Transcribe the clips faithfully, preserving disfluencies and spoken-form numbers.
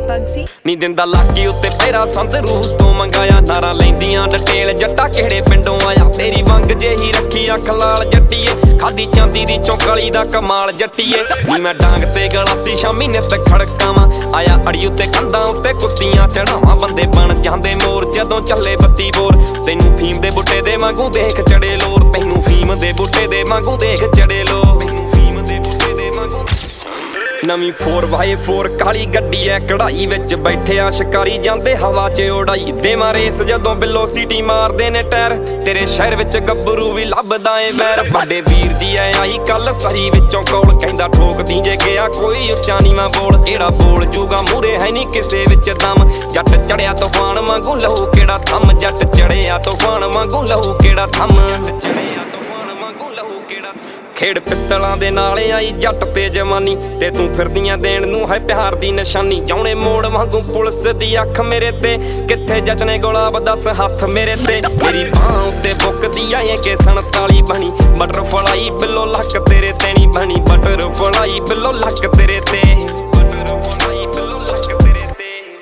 ਪਗਸੀ ਨੀ ਦਿੰਦਾ ਲਾਕੀ ਉੱਤੇ ਪੈਰਾ ਸੰਤ ਰੂਸ ਤੋਂ ਮੰਗਾਇਆ ਨਾਰਾ ਲੈਂਦੀਆਂ ਡਟੇਲ ਜੱਟਾ ਕਿਹੜੇ ਪਿੰਡੋਂ ਆਇਆ ਤੇਰੀ ਵੰਗ ਜਿਹੀ ਰੱਖੀ ਅੱਖ ਲਾਲ ਜੱਟੀਏ ਖਾਦੀ ਚਾਂਦੀ ਦੀ ਚੌਂਕਾਲੀ ਦਾ ਕਮਾਲ ਜੱਟੀਏ ਨੀ ਮੈਂ ਡਾਂਗ ਤੇ ਗਲਾਸੀ ਸ਼ਾਮੀ ਨਿੱਤ ਖੜਕਾਵਾਂ ਆਇਆ ਅੜੀ ਉੱਤੇ ਕੰਧਾਂ ਉੱਤੇ ਕੁੱਤੀਆਂ ਚੜਾਵਾਂ ਬੰਦੇ ਬਣ ਜਾਂਦੇ ਮੋਰ ਜਦੋਂ ਚੱਲੇ ਬੱਤੀ ਬੋਰ ਤੈਨੂੰ ਫੀਮ ਦੇ ਬੁੱਟੇ ਦੇ ਵਾਂਗੂ ਦੇਖ ਚੜੇ ਲੋਰ ਤੈਨੂੰ ਫੀਮ ਦੇ ਬੁੱਟੇ ਦੇ ਵਾਂਗੂ ਦੇਖ ਚੜੇ ਲੋਰ ਫੀਮ ਦੇ ਬੁੱਟੇ ਦੇ ਵਾਂਗੂ ਨਵੀਂ ਫੋਰ ਬਾਏ ਫੋਰ ਕਾਲੀ ਗੱਡੀ ਐ ਕਢਾਈ ਵਿੱਚ ਬੈਠਿਆ ਸ਼ਿਕਾਰੀ ਜਾਂਦੇ ਹਵਾ 'ਚ ਉਡਾਈ ਦੇਵਾਂ ਰੇਸ ਜਦੋਂ ਬਿੱਲੋ ਸੀਟੀ ਮਾਰਦੇ ਨੇ ਟਾਇਰ ਤੇਰੇ ਸ਼ਹਿਰ ਵਿੱਚ ਗੱਭਰੂ ਵੀ ਲੱਭਦਾ ਏ ਵੈਰ ਵੱਡੇ ਵੀਰ ਜੀ ਐ ਆਈ ਕੱਲ ਸਰੀ ਵਿੱਚੋਂ ਕੋਲ ਕਹਿੰਦਾ ਠੋਕਦੀ ਜੇ ਗਿਆ ਕੋਈ ਉੱਚਾ ਨੀਵਾਂ ਬੋਲ ਕਿਹੜਾ ਬੋਲ ਜੂਗਾ ਮੂਰੇ ਹੈ ਨਹੀਂ ਕਿਸੇ ਵਿੱਚ ਦਮ ਜੱਟ ਚੜਿਆ ਤੂਫਾਨ ਵਾਂਗੂ ਲਹੂ ਕਿਹੜਾ ਥੰਮ ਜੱਟ ਚੜਿਆ ਤੂਫਾਨ ਵਾਂਗੂ ਲਹੂ ਕਿਹੜਾ ਥੰਮ ਜੱਟ ਚੜਿਆ ਤੂਫਾਨ ਵਾਂਗੂ ਲਹੂ ਕਿਹੜਾ ਖੇਡ ਪਿੱਤਲਾਂ ਦੇ ਨਾਲ ਆਈ ਜੱਟ ਤੇ ਜਵਾਨੀ ਤੇ ਤੂੰ ਫਿਰਦੀਆਂ ਦੇਣ ਨੂੰ ਹੈ ਪਿਆਰ ਦੀ ਨਿਸ਼ਾਨੀ ਜਾਉਣੇ ਮੋੜ ਵਾਂਗੂ ਪੁਲਿਸ ਦੀ ਅੱਖ ਮੇਰੇ ਤੇ ਕਿੱਥੇ ਜਚਨੇ ਗੁਲਾਬ ਦੱਸ ਹੱਥ ਮੇਰੇ ਤੇ ਮੇਰੀ ਬਾਹ ਉੱਤੇ ਬੁੱਕਦੀ ਆਏ ਕਿ ਸੰਤਾਲੀ ਬਣੀ ਬਟਰ ਫਲਾਈ ਬਿੱਲੋ ਲੱਕ ਤੇਰੇ ਤੇ ਨਹੀਂ ਬਣੀ ਬਟਰ ਫਲਾਈ ਬਿੱਲੋ ਲੱਕ ਤੇਰੇ ਤੇ ਬਟਰ ਫਲਾਈ ਬਿੱਲੋ ਲੱਕ ਤੇਰੇ ਤੇ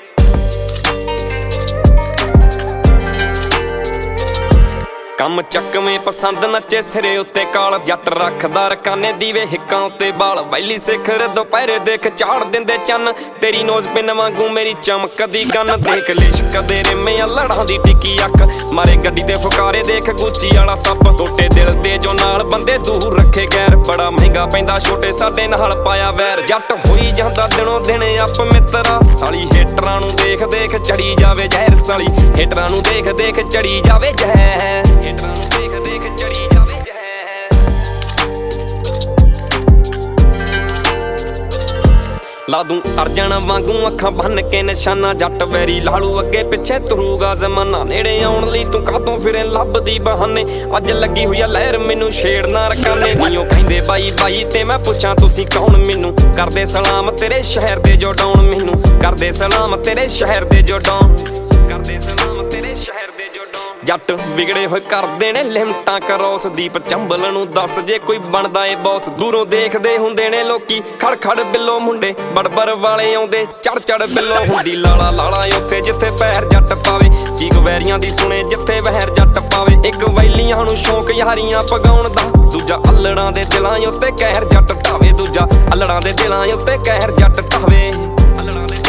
ਕੰਮ ਚੱਕਵੇਂ ਪਸੰਦ ਨੱਚੇ ਸਿਰੇ ਉੱਤੇ ਕਾਲ ਜੱਟ ਰੱਖਦਾ ਰਕਾਨੇ ਦੀਵੇ ਹਿੱਕਾਂ ਉੱਤੇ ਬਾਲ ਵੈਲੀ ਸਿਖਰ ਦੁਪਹਿਰੇ ਦੇਖ ਝਾੜ ਦਿੰਦੇ ਚੰਨ ਤੇਰੀ ਨੋਜ਼ ਪਿੰਨ ਵਾਂਗੂ ਮੇਰੀ ਚਮਕਦੀ ਗੰਨ ਦੇਖ ਲਿਸ਼ਕਦੇ ਰਿਮਿਆਂ ਲੜਾਂ ਦੀ ਟਿੱਕੀ ਅੱਖ ਮਾਰੇ ਗੱਡੀ ਤੇ ਫੁਕਾਰੇ ਦੇਖ ਗੁੱਚੀ ਵਾਲਾ ਸੱਪ ਟੋਟੇ ਦਿਲ ਦੇ ਜੋ ਨਾਲ ਬੰਦੇ ਦੂਰ ਰੱਖੇ ਗੈਰ ਬੜਾ ਮਹਿੰਗਾ ਪੈਂਦਾ ਛੋਟੇ ਸਾਡੇ ਨਾਲ ਪਾਇਆ ਵੈਰ ਜੱਟ ਹੋਈ ਜਾਂਦਾ ਦਿਨੋਂ ਦਿਨ ਅੱਪ ਮਿੱਤਰਾ ਸਾਲੀ ਹੇਟਰਾਂ ਨੂੰ ਦੇਖ ਦੇਖ ਚੜੀ ਜਾਵੇ ਜ਼ਹਿਰ ਸਾਲੀ ਹੇਟਰਾਂ ਨੂੰ ਦੇਖ ਦੇਖ ਚੜੀ ਜਾਵੇ ਜ਼ਹਿਰ ਹੇਟਰਾਂ ਨੂੰ ਦੇਖ ਦੇਖ ਚੜੀ ਜਾਵੇ ਜ਼ਹਿਰ ਲਾ ਦੂੰ ਅਰਜਨ ਵਾਂਗੂ ਅੱਖਾਂ ਬੰਨ ਕੇ ਨਿਸ਼ਾਨਾ ਜੱਟ ਵੈਰੀ ਲਾਲੂ ਅੱਗੇ ਪਿੱਛੇ ਤੁਰੂਗਾ ਜ਼ਮਾਨਾ ਨੇੜੇ ਆਉਣ ਲਈ ਤੂੰ ਕਾਹਤੋਂ ਫਿਰੇ ਲੱਭਦੀ ਬਹਾਨੇ ਅੱਜ ਲੱਗੀ ਹੋਈ ਆ ਲਹਿਰ ਮੈਨੂੰ ਛੇੜਨਾ ਰਕਾਨੇ ਨੀਓ ਕਹਿੰਦੇ ਬਾਈ ਬਾਈ ਤੇ ਮੈਂ ਪੁੱਛਾਂ ਤੁਸੀਂ ਕੌਣ ਮੈਨੂੰ ਕਰਦੇ ਸਲਾਮ ਤੇਰੇ ਸ਼ਹਿਰ ਦੇ ਜੋ ਡਾਉਣ ਮੈਨੂੰ ਕਰਦੇ ਸਲਾਮ ਤੇਰੇ ਸ਼ਹਿਰ ਦੇ ਜੋ ਡਾਉਣ ਕਰਦੇ ਸਲਾਮ ਤੇਰੇ ਸ਼ਹਿਰ ਦੇ ਜੋ ਡਾਉਣ ਜੱਟ ਵਿਗੜੇ ਹੋਏ ਕਰਦੇ ਨੇ ਲਿਮਟਾਂ ਕਰੋਸ ਦੀਪ ਚੰਬਲ ਨੂੰ ਦੱਸ ਜੇ ਕੋਈ ਬਣਦਾ ਏ ਬੌਸ ਦੂਰੋਂ ਦੇਖਦੇ ਹੁੰਦੇ ਨੇ ਲੋਕੀ ਖੜ ਖੜ ਬਿੱਲੋ ਮੁੰਡੇ ਬੜਬੜ ਵਾਲੇ ਆਉਂਦੇ ਚੜ ਚੜ ਬਿੱਲੋ ਹੁੰਦੀ ਲਾਲਾ ਲਾਲਾ ਉੱਥੇ ਜਿੱਥੇ ਪੈਰ ਜੱਟ ਪਾਵੇ ਚੀਕ ਵੈਰੀਆਂ ਦੀ ਸੁਣੇ ਜਿੱਥੇ ਵਹਿਰ ਜੱਟ ਪਾਵੇ ਇੱਕ ਵੈਲੀਆਂ ਨੂੰ ਸ਼ੌਂਕ ਯਾਰੀਆਂ ਪਗਾਉਣ ਦਾ ਦੂਜਾ ਅਲੜਾਂ ਦੇ ਦਿਲਾਂ ਉੱਤੇ ਕਹਿਰ ਜੱਟ ਢਾਵੇ ਦੂਜਾ ਅਲੜਾਂ ਦੇ ਦਿਲਾਂ ਉੱਤੇ ਕਹਿਰ ਜੱਟ ਢਾਵੇ ਅਲੜਾਂ ਦੇ